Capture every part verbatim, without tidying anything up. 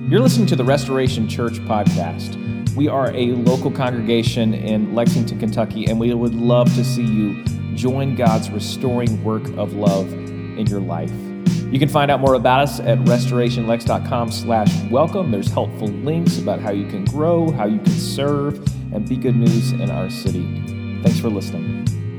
You're listening to the Restoration Church podcast. We are a local congregation in Lexington, Kentucky, and we would love to see you join God's restoring work of love in your life. You can find out more about us at restorationlex.com slash welcome. There's helpful links about how you can grow, how you can serve, and be good news in our city. Thanks for listening.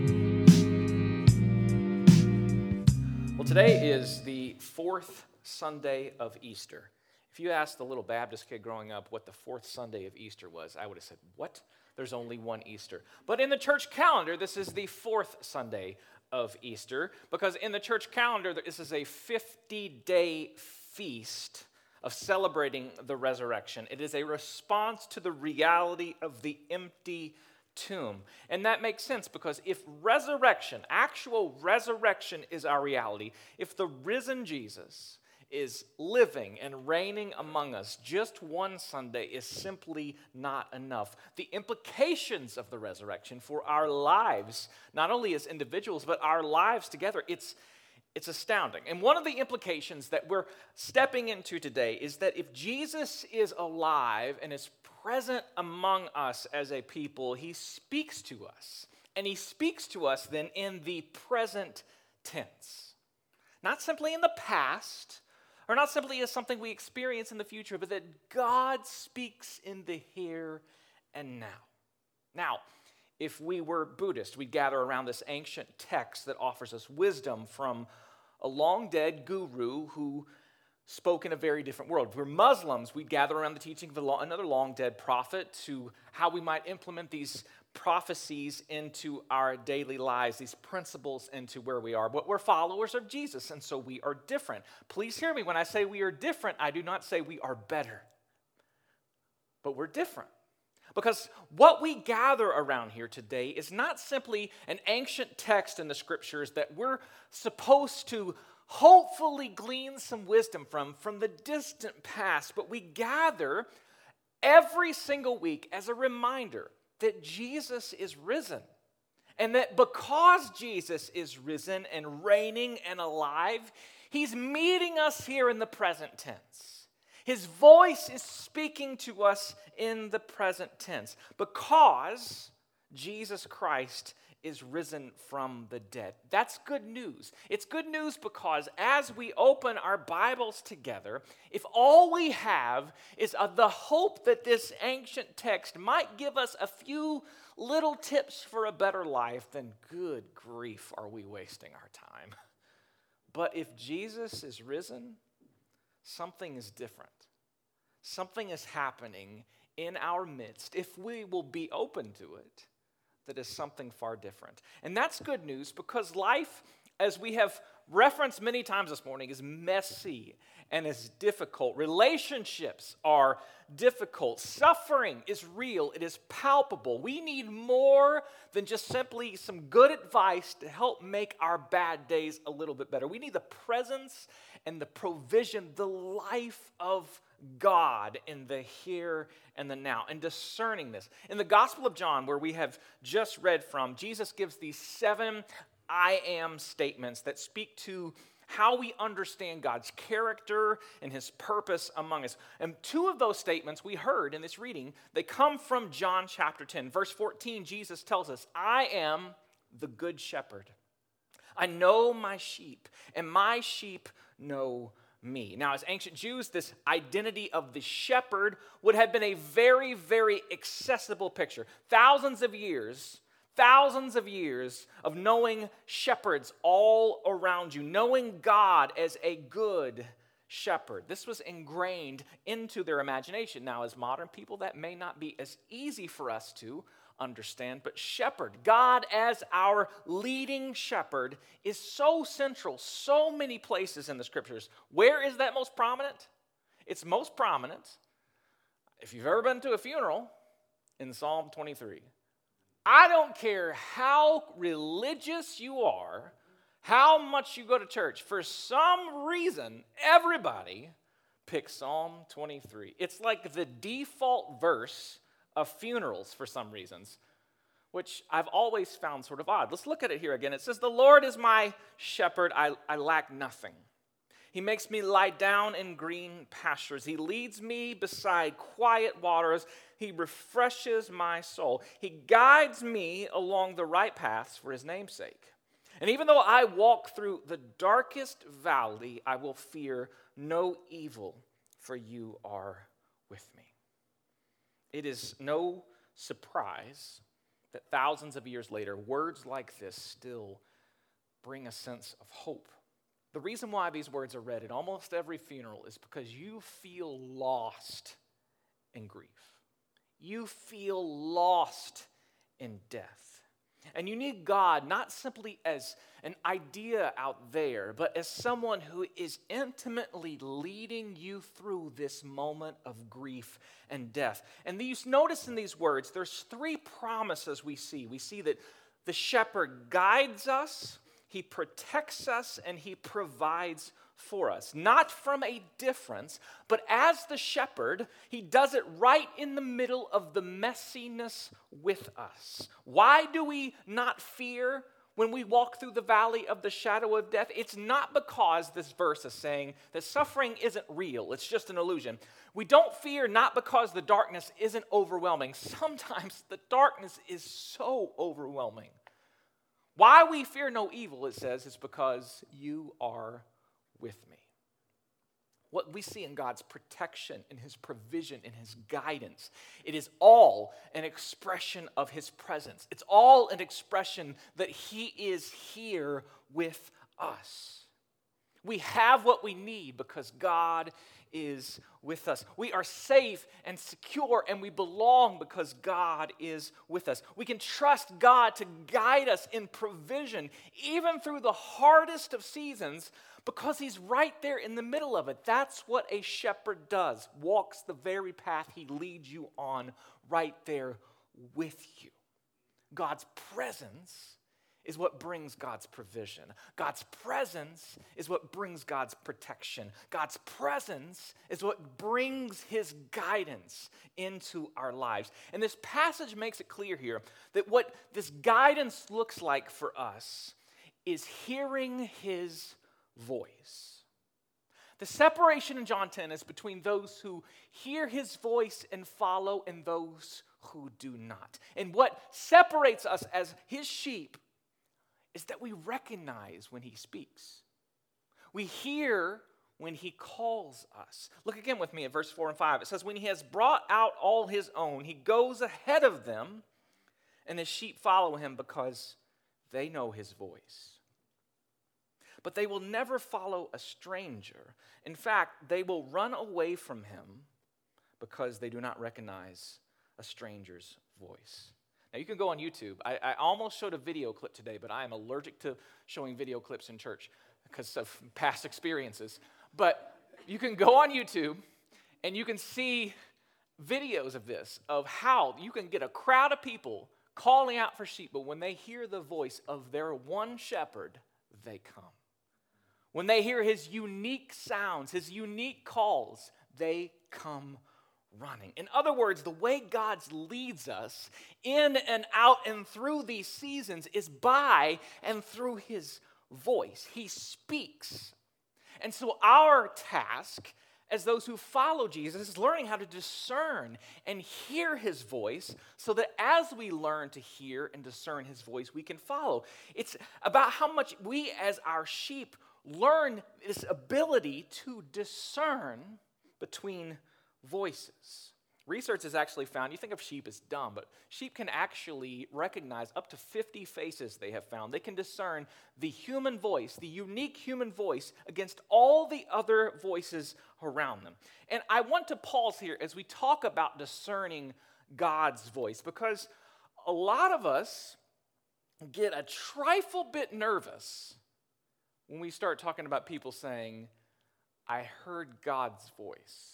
Well, today is the fourth Sunday of Easter. If you asked the little Baptist kid growing up what the fourth Sunday of Easter was, I would have said, what? There's only one Easter. But in the church calendar, this is the fourth Sunday of Easter, because in the church calendar, this is a fifty-day feast of celebrating the resurrection. It is a response to the reality of the empty tomb. And that makes sense, because if resurrection, actual resurrection is our reality, if the risen Jesus is living and reigning among us, just one Sunday is simply not enough. The implications of the resurrection for our lives, not only as individuals, but our lives together, it's, it's astounding. And one of the implications that we're stepping into today is that if Jesus is alive and is present among us as a people, he speaks to us. And he speaks to us then in the present tense. Not simply in the past, or not simply as something we experience in the future, but that God speaks in the here and now. Now, if we were Buddhist, we'd gather around this ancient text that offers us wisdom from a long-dead guru who spoke in a very different world. If we're Muslims, we'd gather around the teaching of another long-dead prophet to how we might implement these prophecies into our daily lives, these principles into where we are. But we're followers of Jesus, and so we are different. Please hear me. When I say we are different, I do not say we are better. But we're different. Because what we gather around here today is not simply an ancient text in the scriptures that we're supposed to hopefully glean some wisdom from, from the distant past, but we gather every single week as a reminder that Jesus is risen. And that because Jesus is risen and reigning and alive, he's meeting us here in the present tense. His voice is speaking to us in the present tense because Jesus Christ is risen from the dead. That's good news. It's good news because as we open our Bibles together, if all we have is uh, the hope that this ancient text might give us a few little tips for a better life, then good grief, are we wasting our time. But if Jesus is risen, something is different. Something is happening in our midst, if we will be open to it, that is something far different. And that's good news because life, as we have referenced many times this morning, is messy and is difficult. Relationships are difficult. Suffering is real. It is palpable. We need more than just simply some good advice to help make our bad days a little bit better. We need the presence and the provision, the life of God in the here and the now, and discerning this. In the Gospel of John, where we have just read from, Jesus gives these seven I am statements that speak to how we understand God's character and his purpose among us. And two of those statements we heard in this reading, they come from John chapter ten. Verse fourteen, Jesus tells us, I am the good shepherd. I know my sheep, and my sheep know me. Now, as ancient Jews, this identity of the shepherd would have been a very, very accessible picture. Thousands of years, thousands of years of knowing shepherds all around you, knowing God as a good shepherd. This was ingrained into their imagination. Now, as modern people, that may not be as easy for us to understand, but shepherd, God as our leading shepherd, is so central, so many places in the scriptures. Where is that most prominent? It's most prominent, if you've ever been to a funeral, in Psalm twenty-three. I don't care how religious you are, how much you go to church, for some reason, everybody picks Psalm twenty-three. It's like the default verse of funerals for some reasons, which I've always found sort of odd. Let's look at it here again. It says, the Lord is my shepherd, I, I lack nothing. He makes me lie down in green pastures. He leads me beside quiet waters. He refreshes my soul. He guides me along the right paths for his name's sake. And even though I walk through the darkest valley, I will fear no evil, for you are with me. It is no surprise that thousands of years later, words like this still bring a sense of hope. The reason why these words are read at almost every funeral is because you feel lost in grief. You feel lost in death. And you need God not simply as an idea out there, but as someone who is intimately leading you through this moment of grief and death. And you notice in these words, there's three promises we see. We see that the shepherd guides us, he protects us, and he provides for us. Not from a difference, but as the shepherd, he does it right in the middle of the messiness with us. Why do we not fear when we walk through the valley of the shadow of death? It's not because this verse is saying that suffering isn't real, it's just an illusion. We don't fear not because the darkness isn't overwhelming. Sometimes the darkness is so overwhelming. Why we fear no evil, it says, is because you are with me. What we see in God's protection, in his provision, in his guidance, it is all an expression of his presence. It's all an expression that he is here with us. We have what we need because God is with us. We are safe and secure, and we belong because God is with us. We can trust God to guide us in provision, even through the hardest of seasons, because he's right there in the middle of it. That's what a shepherd does, walks the very path he leads you on right there with you. God's presence is what brings God's provision. God's presence is what brings God's protection. God's presence is what brings his guidance into our lives. And this passage makes it clear here that what this guidance looks like for us is hearing his voice. The separation in John ten is between those who hear his voice and follow and those who do not. And what separates us as his sheep is that we recognize when he speaks. We hear when he calls us. Look again with me at verse four and five. It says, when he has brought out all his own, he goes ahead of them, and his sheep follow him because they know his voice. But they will never follow a stranger. In fact, they will run away from him because they do not recognize a stranger's voice. Now, you can go on YouTube. I, I almost showed a video clip today, but I am allergic to showing video clips in church because of past experiences. But you can go on YouTube, and you can see videos of this, of how you can get a crowd of people calling out for sheep, but when they hear the voice of their one shepherd, they come. When they hear his unique sounds, his unique calls, they come running. In other words, the way God leads us in and out and through these seasons is by and through his voice. He speaks. And so our task as those who follow Jesus is learning how to discern and hear his voice so that as we learn to hear and discern his voice, we can follow. It's about how much we as our sheep learn this ability to discern between voices. Research has actually found, you think of sheep as dumb, but sheep can actually recognize up to fifty faces they have found. They can discern the human voice, the unique human voice, against all the other voices around them. And I want to pause here as we talk about discerning God's voice, because a lot of us get a trifle bit nervous when we start talking about people saying, I heard God's voice.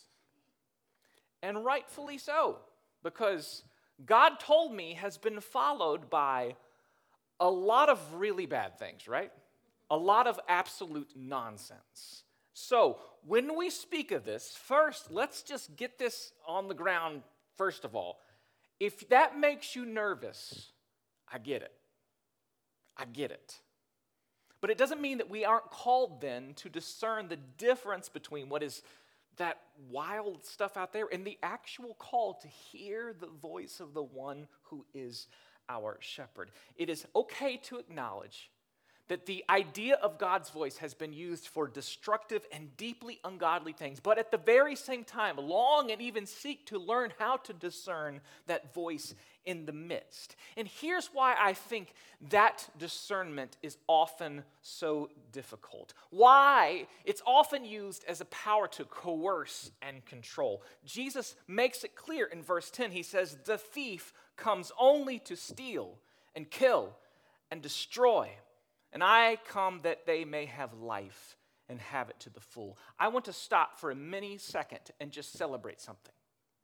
And rightfully so, because God told me has been followed by a lot of really bad things, right? A lot of absolute nonsense. So when we speak of this, first, let's just get this on the ground first of all. If that makes you nervous, I get it. I get it. But it doesn't mean that we aren't called then to discern the difference between what is that wild stuff out there and the actual call to hear the voice of the one who is our shepherd. It is okay to acknowledge that the idea of God's voice has been used for destructive and deeply ungodly things, but at the very same time, long and even seek to learn how to discern that voice in the midst. And here's why I think that discernment is often so difficult. Why it's often used as a power to coerce and control. Jesus makes it clear in verse ten. He says, "The thief comes only to steal and kill and destroy. And I come that they may have life and have it to the full." I want to stop for a mini second and just celebrate something.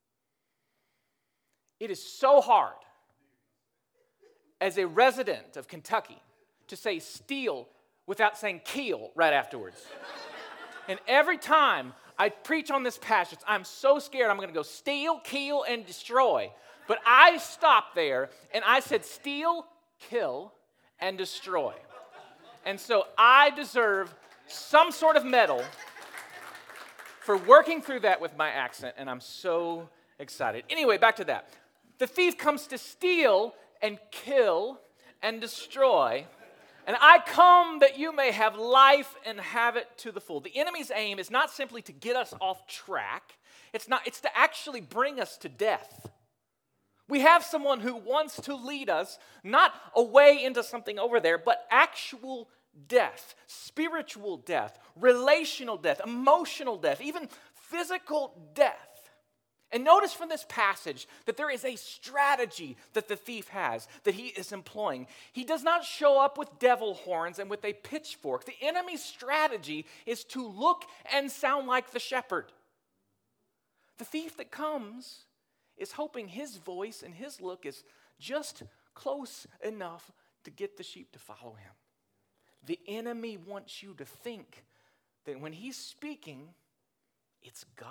It is so hard as a resident of Kentucky to say steal without saying kill right afterwards. And every time I preach on this passage, I'm so scared I'm going to go steal, kill, and destroy. But I stopped there and I said steal, kill, and destroy. And so I deserve some sort of medal for working through that with my accent, and I'm so excited. Anyway, back to that. The thief comes to steal and kill and destroy, and I come that you may have life and have it to the full. The enemy's aim is not simply to get us off track. It's not. It's to actually bring us to death. We have someone who wants to lead us not away into something over there, but actual death, spiritual death, relational death, emotional death, even physical death. And notice from this passage that there is a strategy that the thief has, that he is employing. He does not show up with devil horns and with a pitchfork. The enemy's strategy is to look and sound like the shepherd. The thief that comes is hoping his voice and his look is just close enough to get the sheep to follow him. The enemy wants you to think that when he's speaking, it's God.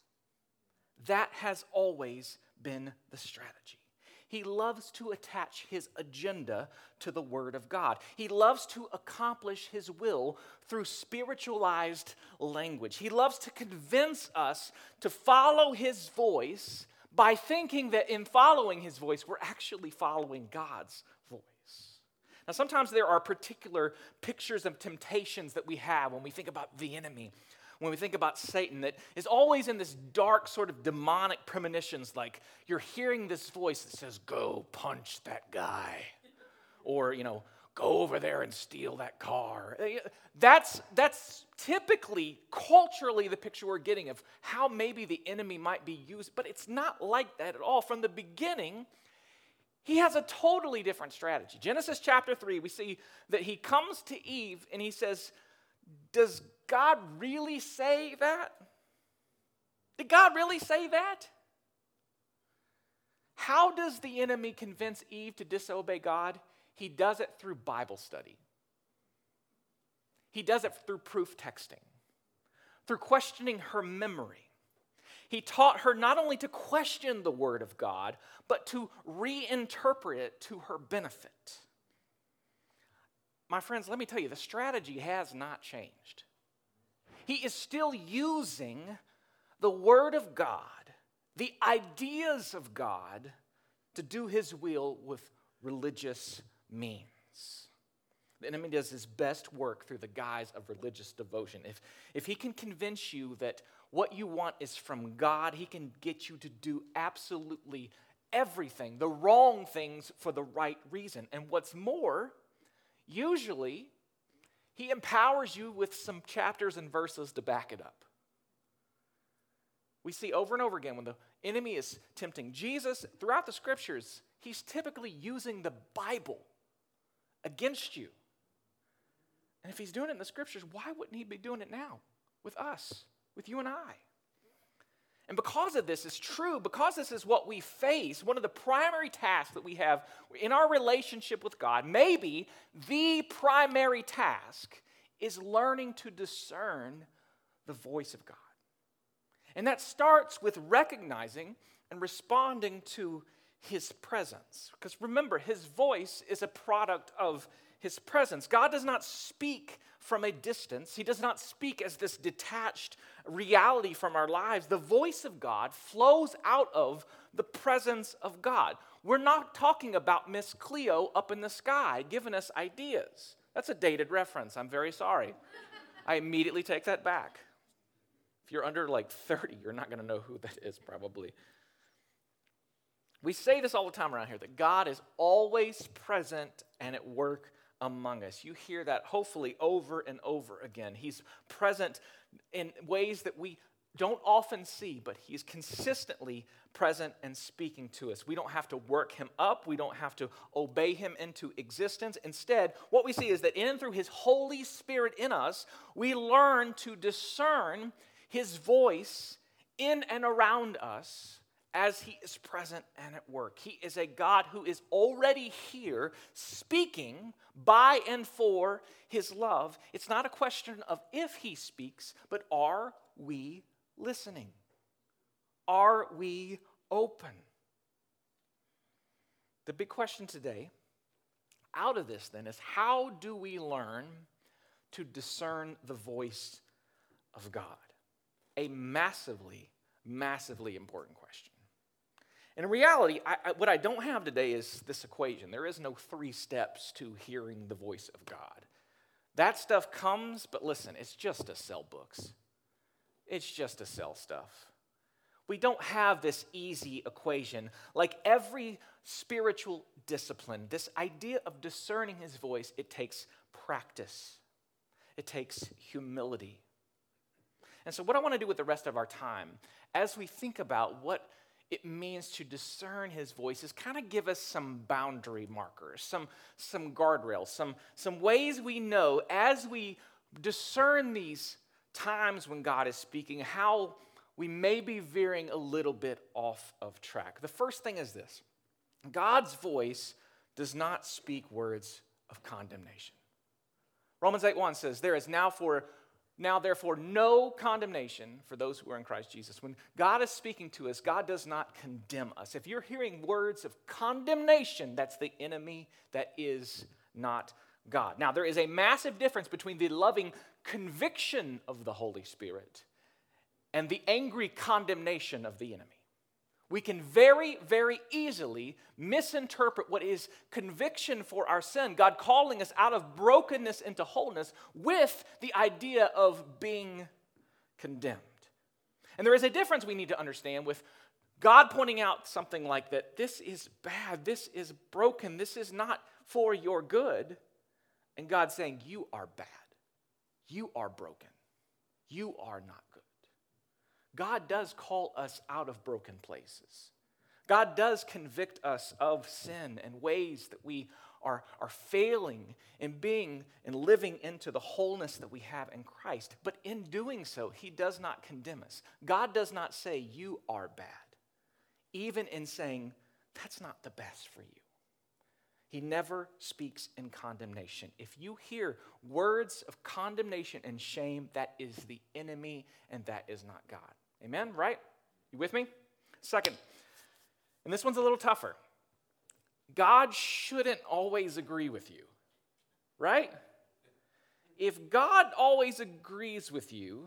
That has always been the strategy. He loves to attach his agenda to the Word of God. He loves to accomplish his will through spiritualized language. He loves to convince us to follow his voice by thinking that in following his voice, we're actually following God's voice. Now, sometimes there are particular pictures of temptations that we have when we think about the enemy, when we think about Satan, that is always in this dark sort of demonic premonitions, like you're hearing this voice that says, "Go punch that guy," or, you know, "Go over there and steal that car." That's, that's typically, culturally, the picture we're getting of how maybe the enemy might be used, but it's not like that at all. From the beginning, he has a totally different strategy. Genesis chapter three, we see that he comes to Eve and he says, "Does God really say that? Did God really say that?" How does the enemy convince Eve to disobey God? He does it through Bible study. He does it through proof texting, through questioning her memory. He taught her not only to question the Word of God, but to reinterpret it to her benefit. My friends, let me tell you, the strategy has not changed. He is still using the Word of God, the ideas of God, to do his will with religious means. The enemy does his best work through the guise of religious devotion. If, if he can convince you that what you want is from God, he can get you to do absolutely everything, the wrong things for the right reason. And what's more, usually, he empowers you with some chapters and verses to back it up. We see over and over again when the enemy is tempting Jesus, throughout the scriptures, he's typically using the Bible against you. And if he's doing it in the scriptures, why wouldn't he be doing it now with us, with you and I? And because of this is true, because this is what we face, one of the primary tasks that we have in our relationship with God, maybe the primary task, is learning to discern the voice of God. And that starts with recognizing and responding to his presence. Because remember, his voice is a product of his presence. God does not speak from a distance. He does not speak as this detached reality from our lives. The voice of God flows out of the presence of God. We're not talking about Miss Cleo up in the sky giving us ideas. That's a dated reference. I'm very sorry. I immediately take that back. If you're under like thirty, you're not going to know who that is probably. We say this all the time around here, that God is always present and at work among us. You hear that hopefully over and over again. He's present in ways that we don't often see, but he's consistently present and speaking to us. We don't have to work him up. We don't have to obey him into existence. Instead, what we see is that in and through his Holy Spirit in us, we learn to discern his voice in and around us as he is present and at work. He is a God who is already here speaking by and for his love. It's not a question of if he speaks, but are we listening? Are we open? The big question today, out of this then, is how do we learn to discern the voice of God? A massively, massively important question. And in reality, I, I, what I don't have today is this equation. There is no three steps to hearing the voice of God. That stuff comes, but listen, it's just to sell books. It's just to sell stuff. We don't have this easy equation. Like every spiritual discipline, this idea of discerning his voice, it takes practice. It takes humility. And so what I want to do with the rest of our time, as we think about what it means to discern his voice, is kind of give us some boundary markers, some, some guardrails, some, some ways we know as we discern these times when God is speaking, how we may be veering a little bit off of track. The first thing is this: God's voice does not speak words of condemnation. Romans eight one says, there is now for Now, therefore, no condemnation for those who are in Christ Jesus. When God is speaking to us, God does not condemn us. If you're hearing words of condemnation, that's the enemy, that is not God. Now, there is a massive difference between the loving conviction of the Holy Spirit and the angry condemnation of the enemy. We can very, very easily misinterpret what is conviction for our sin, God calling us out of brokenness into wholeness, with the idea of being condemned. And there is a difference we need to understand with God pointing out something like that. This is bad. This is broken. This is not for your good. And God saying, you are bad. You are broken. You are not good. God does call us out of broken places. God does convict us of sin and ways that we are, are failing in being and living into the wholeness that we have in Christ. But in doing so, he does not condemn us. God does not say, you are bad, even in saying, that's not the best for you. He never speaks in condemnation. If you hear words of condemnation and shame, that is the enemy, and that is not God. Amen? Right? You with me? Second, and this one's a little tougher. God shouldn't always agree with you. Right? If God always agrees with you,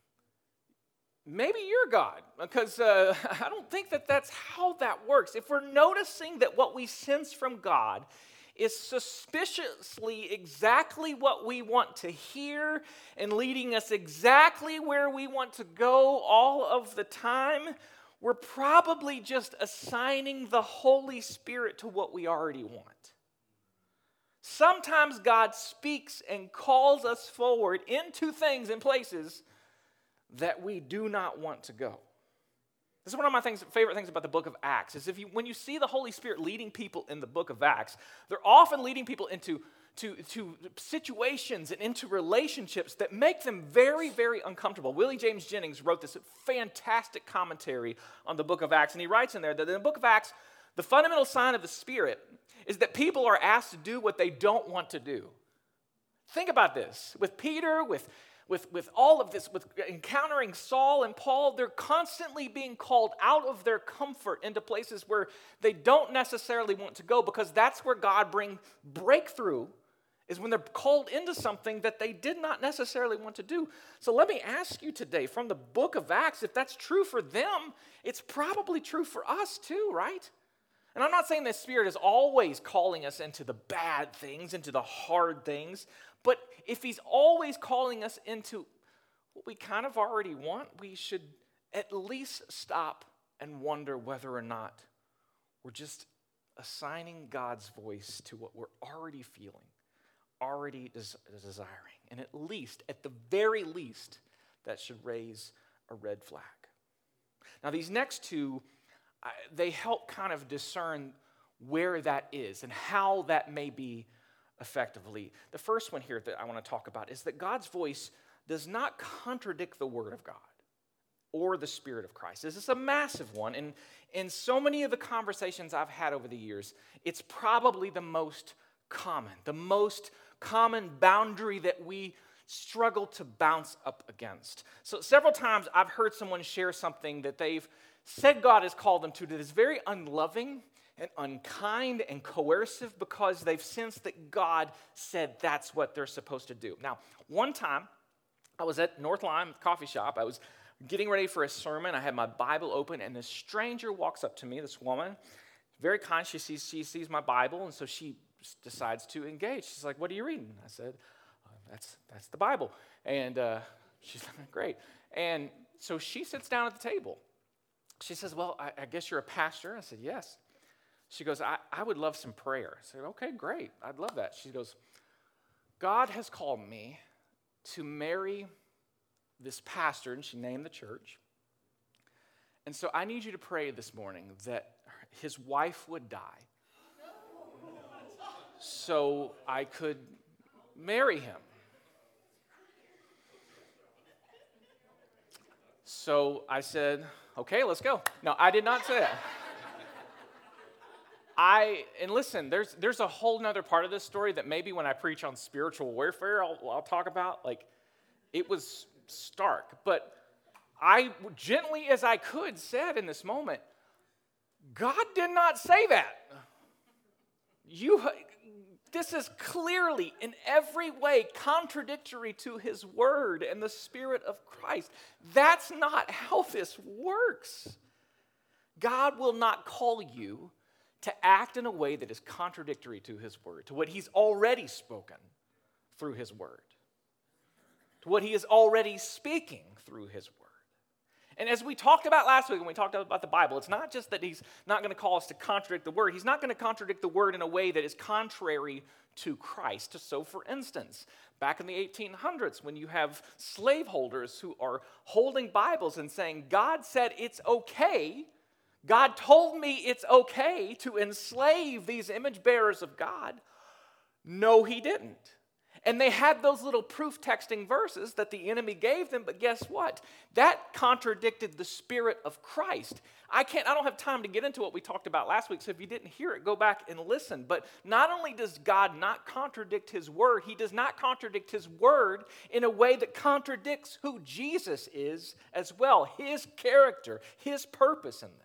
maybe you're God, because uh, I don't think that that's how that works. If we're noticing that what we sense from God is suspiciously exactly what we want to hear and leading us exactly where we want to go all of the time, we're probably just assigning the Holy Spirit to what we already want. Sometimes God speaks and calls us forward into things and places that we do not want to go. This is one of my things, favorite things about the book of Acts, is if you, when you see the Holy Spirit leading people in the book of Acts, they're often leading people into to, to situations and into relationships that make them very, very uncomfortable. Willie James Jennings wrote this fantastic commentary on the book of Acts, and he writes in there that in the book of Acts, the fundamental sign of the Spirit is that people are asked to do what they don't want to do. Think about this. With Peter, with With, with all of this, with encountering Saul and Paul, they're constantly being called out of their comfort into places where they don't necessarily want to go, because that's where God brings breakthrough, is when they're called into something that they did not necessarily want to do. So let me ask you today, from the book of Acts, if that's true for them, it's probably true for us too, right? And I'm not saying the Spirit is always calling us into the bad things, into the hard things, but if he's always calling us into what we kind of already want, we should at least stop and wonder whether or not we're just assigning God's voice to what we're already feeling, already des- desiring. And at least, at the very least, that should raise a red flag. Now, these next two, uh, they help kind of discern where that is and how that may be effectively. The first one here that I want to talk about is that God's voice does not contradict the Word of God or the Spirit of Christ. This is a massive one, and in so many of the conversations I've had over the years, it's probably the most common, the most common boundary that we struggle to bounce up against. So several times I've heard someone share something that they've said God has called them to that is very unloving and unkind and coercive because they've sensed that God said that's what they're supposed to do. Now, one time I was at North Lime coffee shop. I was getting ready for a sermon. I had my Bible open, and this stranger walks up to me, this woman, very kind. She sees, she sees my Bible, and so she decides to engage. She's like, "What are you reading?" I said, uh, that's, that's the Bible. And uh, she's like, "Great." And so she sits down at the table. She says, "Well, I, I guess you're a pastor." I said, "Yes." She goes, I, I would love some prayer. I said, "Okay, great. I'd love that." She goes, "God has called me to marry this pastor," and she named the church. "And so I need you to pray this morning that his wife would die so I could marry him." So I said, "Okay, let's go." No, I did not say that. I, and listen, there's there's a whole nother part of this story that maybe when I preach on spiritual warfare, I'll, I'll talk about. Like, it was stark. But I, gently as I could, said in this moment, God did not say that. You, this is clearly in every way contradictory to his word and the Spirit of Christ. That's not how this works. God will not call you to act in a way that is contradictory to his word, to what he's already spoken through his word, to what he is already speaking through his word. And as we talked about last week when we talked about the Bible, it's not just that he's not going to call us to contradict the word. He's not going to contradict the word in a way that is contrary to Christ. So for instance, back in the eighteen hundreds, when you have slaveholders who are holding Bibles and saying, God said it's okay, God told me it's okay to enslave these image bearers of God. No, he didn't. And they had those little proof texting verses that the enemy gave them, but guess what? That contradicted the Spirit of Christ. I can't, I don't have time to get into what we talked about last week, so if you didn't hear it, go back and listen. But not only does God not contradict his word, he does not contradict his word in a way that contradicts who Jesus is as well, his character, his purpose in this.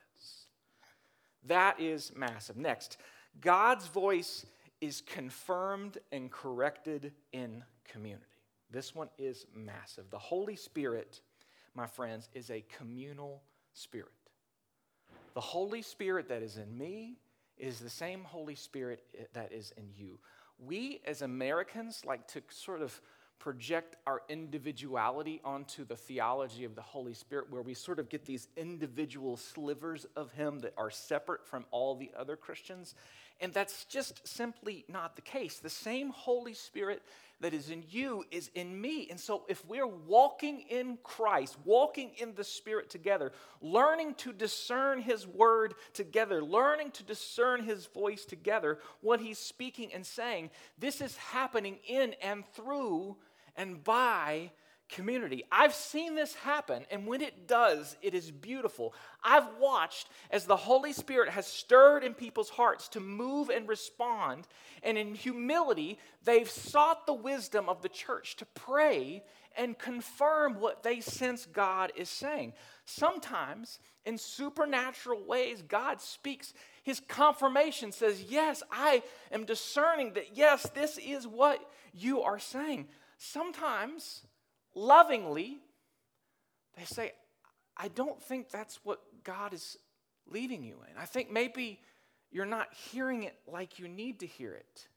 That is massive. Next, God's voice is confirmed and corrected in community. This one is massive. The Holy Spirit, my friends, is a communal spirit. The Holy Spirit that is in me is the same Holy Spirit that is in you. We as Americans like to sort of project our individuality onto the theology of the Holy Spirit, where we sort of get these individual slivers of him that are separate from all the other Christians. And that's just simply not the case. The same Holy Spirit that is in you is in me. And so if we're walking in Christ, walking in the Spirit together, learning to discern his word together, learning to discern his voice together, what he's speaking and saying, this is happening in and through and by community. I've seen this happen, and when it does, it is beautiful. I've watched as the Holy Spirit has stirred in people's hearts to move and respond, and in humility, they've sought the wisdom of the church to pray and confirm what they sense God is saying. Sometimes, in supernatural ways, God speaks. His confirmation says, yes, I am discerning that, yes, this is what you are saying. Sometimes, lovingly, they say, I don't think that's what God is leading you in. I think maybe you're not hearing it like you need to hear it.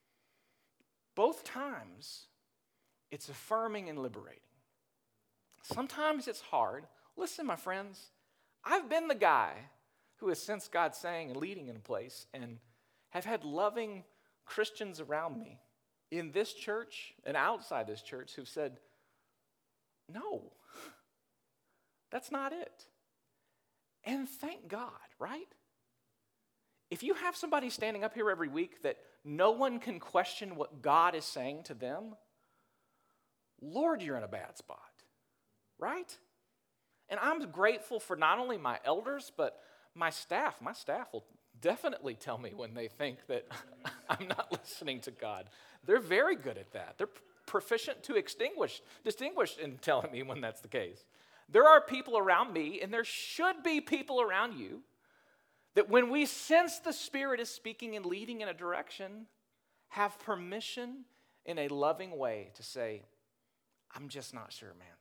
Both times, it's affirming and liberating. Sometimes it's hard. Listen, my friends, I've been the guy who has sensed God saying and leading in a place and have had loving Christians around me in this church and outside this church who've said, no, that's not it. And thank God, right? If you have somebody standing up here every week that no one can question what God is saying to them, Lord, you're in a bad spot, right? And I'm grateful for not only my elders, but my staff. My staff will definitely tell me when they think that I'm not listening to God. They're very good at that. They're proficient to extinguish, distinguish in telling me when that's the case. There are people around me, and there should be people around you, that when we sense the Spirit is speaking and leading in a direction, have permission in a loving way to say, I'm just not sure, man.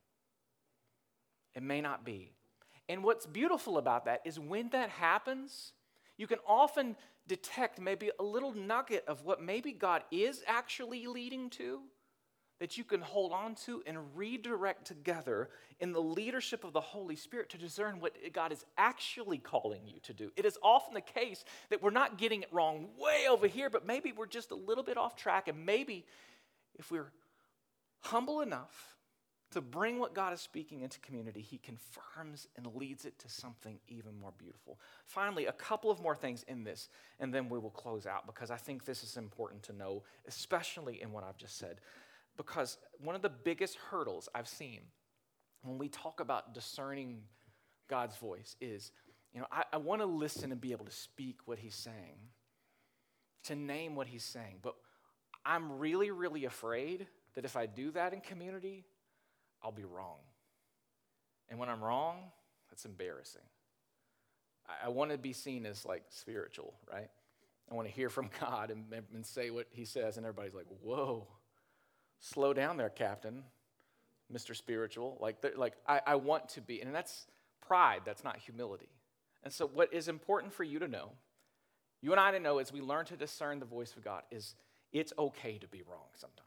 It may not be. And what's beautiful about that is when that happens, you can often detect maybe a little nugget of what maybe God is actually leading to, that you can hold on to and redirect together in the leadership of the Holy Spirit to discern what God is actually calling you to do. It is often the case that we're not getting it wrong way over here, but maybe we're just a little bit off track, and maybe if we're humble enough to bring what God is speaking into community, he confirms and leads it to something even more beautiful. Finally, a couple of more things in this, and then we will close out, because I think this is important to know, especially in what I've just said. Because one of the biggest hurdles I've seen when we talk about discerning God's voice is, you know, I, I want to listen and be able to speak what he's saying, to name what he's saying. But I'm really, really afraid that if I do that in community, I'll be wrong. And when I'm wrong, that's embarrassing. I, I want to be seen as like spiritual, right? I want to hear from God and, and say what he says, and everybody's like, whoa. Slow down there, Captain, Mister Spiritual. Like, like I, I want to be, and that's pride, that's not humility. And so what is important for you to know, you and I to know as we learn to discern the voice of God, is it's okay to be wrong sometimes.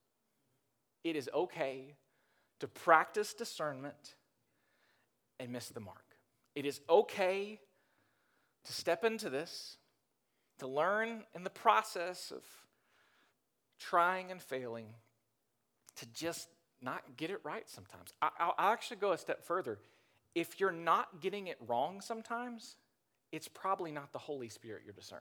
It is okay to practice discernment and miss the mark. It is okay to step into this, to learn in the process of trying and failing, to just not get it right sometimes. I, I'll, I'll actually go a step further. If you're not getting it wrong sometimes, it's probably not the Holy Spirit you're discerning.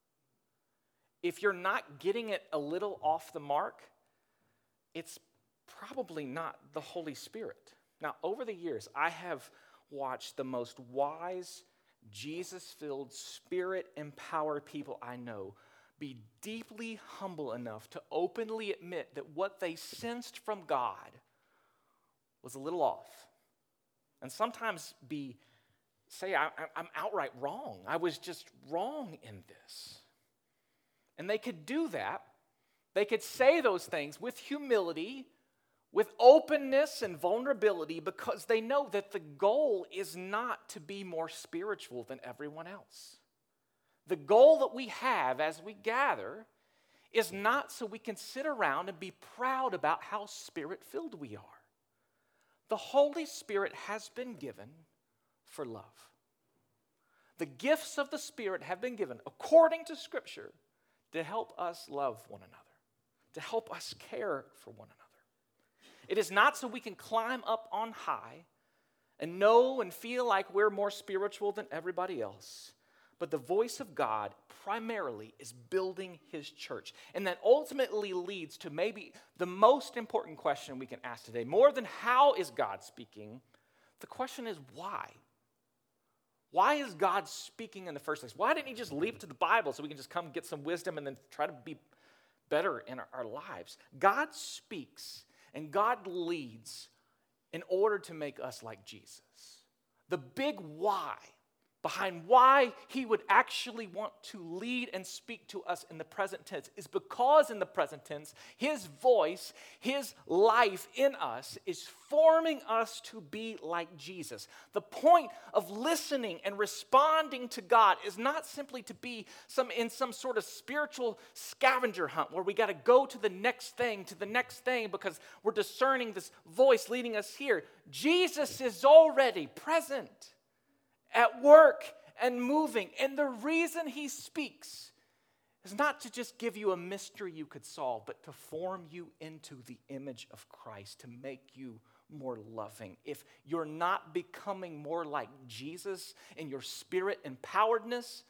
If you're not getting it a little off the mark, it's probably not the Holy Spirit. Now, over the years, I have watched the most wise, Jesus-filled, Spirit-empowered people I know be deeply humble enough to openly admit that what they sensed from God was a little off. And sometimes be, say, I, I'm outright wrong. I was just wrong in this. And they could do that. They could say those things with humility, with openness and vulnerability, because they know that the goal is not to be more spiritual than everyone else. The goal that we have as we gather is not so we can sit around and be proud about how Spirit-filled we are. The Holy Spirit has been given for love. The gifts of the Spirit have been given, according to Scripture, to help us love one another, to help us care for one another. It is not so we can climb up on high and know and feel like we're more spiritual than everybody else. But the voice of God primarily is building his church. And that ultimately leads to maybe the most important question we can ask today. More than how is God speaking, the question is why? Why is God speaking in the first place? Why didn't he just leave it to the Bible so we can just come get some wisdom and then try to be better in our, our lives? God speaks And God leads in order to make us like Jesus. The big why behind why he would actually want to lead and speak to us in the present tense is because in the present tense, his voice, his life in us is forming us to be like Jesus. The point of listening and responding to God is not simply to be some in some sort of spiritual scavenger hunt where we got to go to the next thing, to the next thing because we're discerning this voice leading us here. Jesus is already present, at work and moving. And the reason he speaks is not to just give you a mystery you could solve, but to form you into the image of Christ, to make you more loving. If you're not becoming more like Jesus in your spirit empoweredness,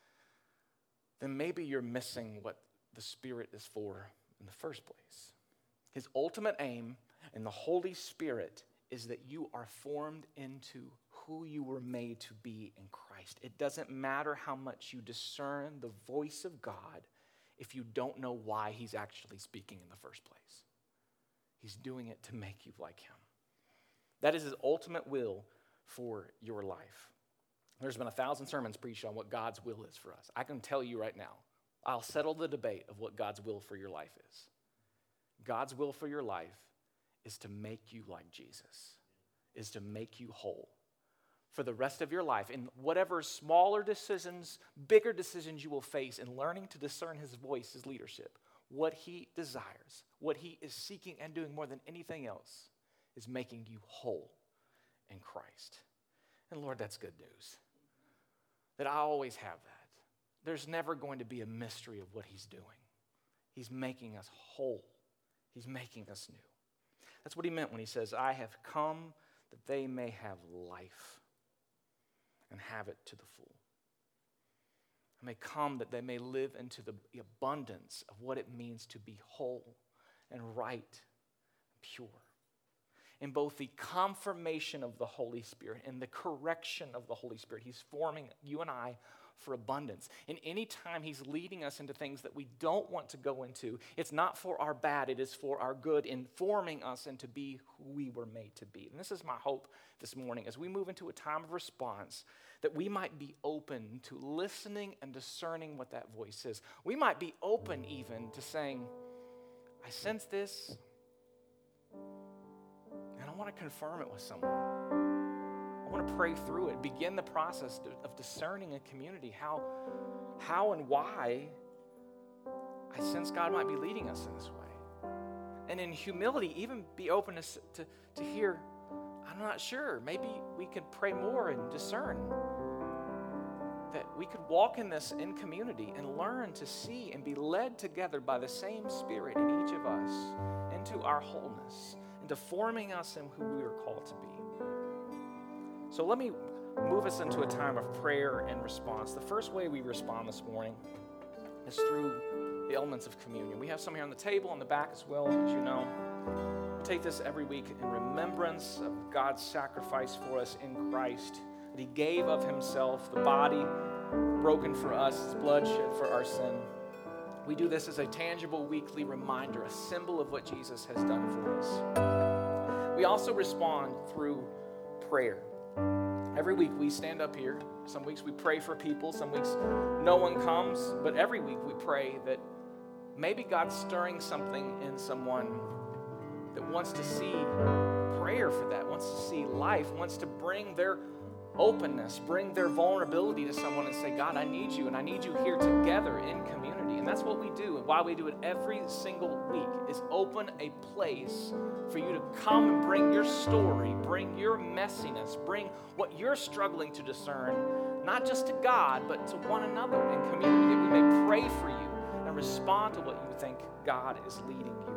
then maybe you're missing what the Spirit is for in the first place. His ultimate aim in the Holy Spirit is that you are formed into who you were made to be in Christ. It doesn't matter how much you discern the voice of God if you don't know why he's actually speaking in the first place. He's doing it to make you like him. That is his ultimate will for your life. There's been a thousand sermons preached on what God's will is for us. I can tell you right now, I'll settle the debate of what God's will for your life is. God's will for your life is to make you like Jesus, is to make you whole for the rest of your life in whatever smaller decisions, bigger decisions you will face in learning to discern his voice, his leadership. What he desires, what he is seeking and doing more than anything else is making you whole in Christ. And Lord, that's good news. That I always have that. There's never going to be a mystery of what he's doing. He's making us whole. He's making us new. That's what he meant when he says, I have come that they may have life and have it to the full. I may come that they may live into the abundance of what it means to be whole and right and pure. In both the confirmation of the Holy Spirit and the correction of the Holy Spirit, he's forming you and I for abundance. And any time he's leading us into things that we don't want to go into, it's not for our bad, it is for our good, in forming us into be who we were made to be. And this is my hope this morning as we move into a time of response, that we might be open to listening and discerning what that voice is. We might be open even to saying, I sense this, and I want to confirm it with someone. I want to pray through it, begin the process of discerning a community, how, how and why I sense God might be leading us in this way. And in humility, even be open to, to, to hear, I'm not sure, maybe we could pray more and discern. That we could walk in this in community and learn to see and be led together by the same Spirit in each of us into our wholeness, into forming us in who we are called to be. So let me move us into a time of prayer and response. The first way we respond this morning is through the elements of communion. We have some here on the table, on the back as well, as you know. We take this every week in remembrance of God's sacrifice for us in Christ, that he gave of himself, the body broken for us, his blood shed for our sin. We do this as a tangible weekly reminder, a symbol of what Jesus has done for us. We also respond through prayer. Every week we stand up here. Some weeks we pray for people. Some weeks no one comes. But every week we pray that maybe God's stirring something in someone that wants to see prayer for that, wants to see life, wants to bring their openness, bring their vulnerability to someone and say, God, I need you, and I need you here together in community. And that's what we do. And why we do it every single week is open a place for you to come and bring your story, bring your messiness, bring what you're struggling to discern, not just to God, but to one another in community, that we may pray for you and respond to what you think God is leading you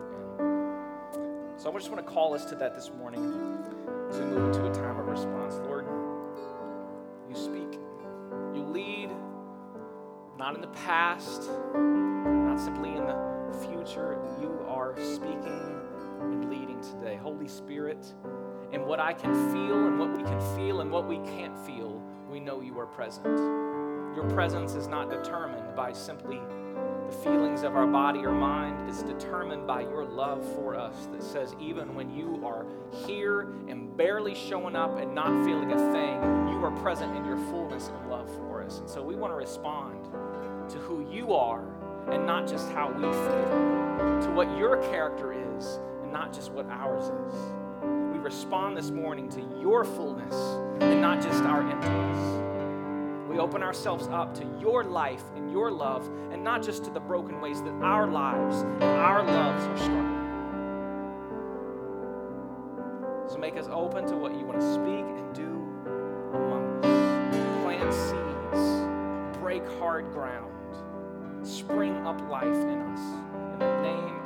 in. So I just want to call us to that this morning as we move into a time of response. Lord, you speak, you lead, not in the past, not simply in the future. You are speaking and leading today. Holy Spirit, in what I can feel and what we can feel and what we can't feel, we know you are present. Your presence is not determined by simply the feelings of our body or mind is determined by your love for us that says even when you are here and barely showing up and not feeling a thing, you are present in your fullness and love for us. And so we want to respond to who you are and not just how we feel, to what your character is and not just what ours is. We respond this morning to your fullness and not just our emptiness. We open ourselves up to your life and your love and not just to the broken ways that our lives and our loves are struggling. So make us open to what you want to speak and do among us. Plant seeds, break hard ground, spring up life in us. In the name